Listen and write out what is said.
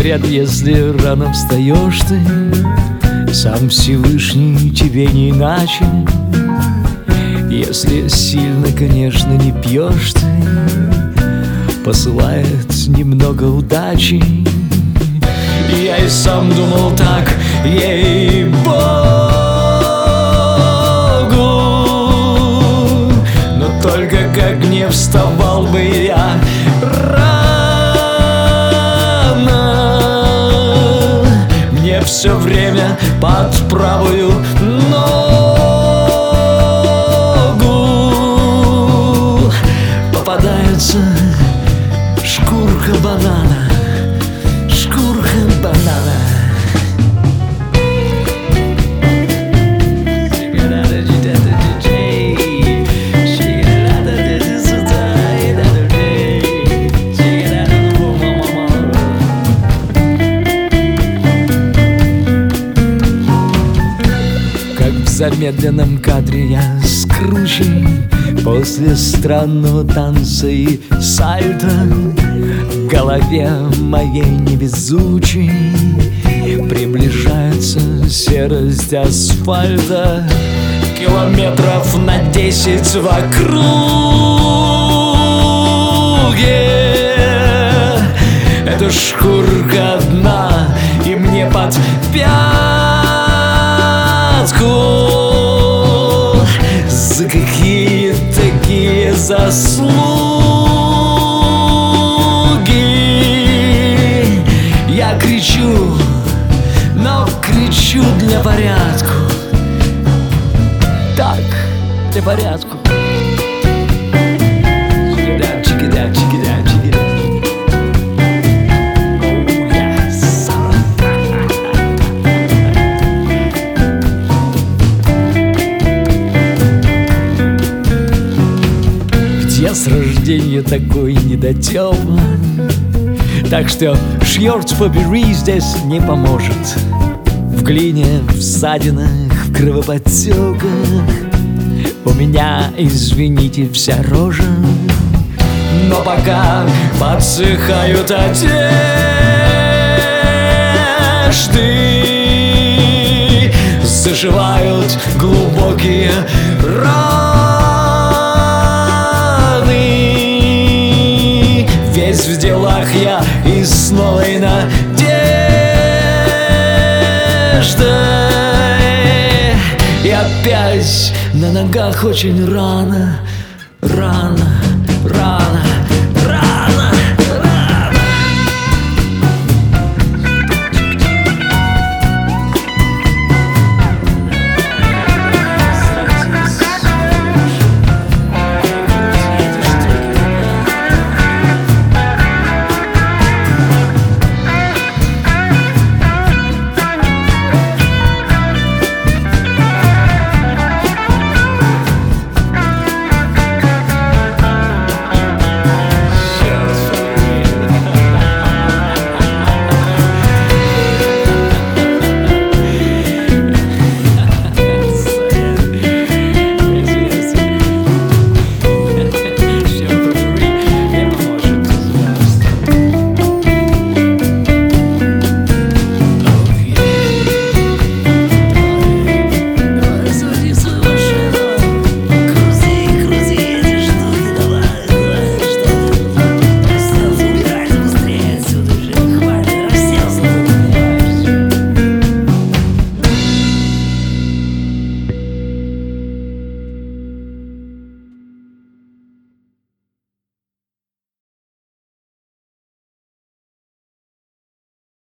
Говорят, если рано встаешь ты, сам Всевышний тебе не иначе. Если сильно, конечно, не пьешь ты, посылает немного удачи. Я и сам думал так, ей-богу, но только как не вставал бы я рано, мне все время под правую ногу попадается шкурка банана. В замедленном кадре я скручен после странного танца и сальто. В голове моей невезучей приближается серость асфальта. Километров на 10 в округе. Эта шкурка одна, и мне под пятку. За какие такие заслуги я кричу, но кричу для порядку. Так, для порядку. Я с рождения такой недотёпан, так что шьёрт побери здесь не поможет. В глине, в ссадинах, в кровоподтёках у меня, извините, вся рожа. Но пока подсыхают одежды, заживают глубокие раны. Весь в делах я и с новой надеждой. И опять на ногах очень рано, рано.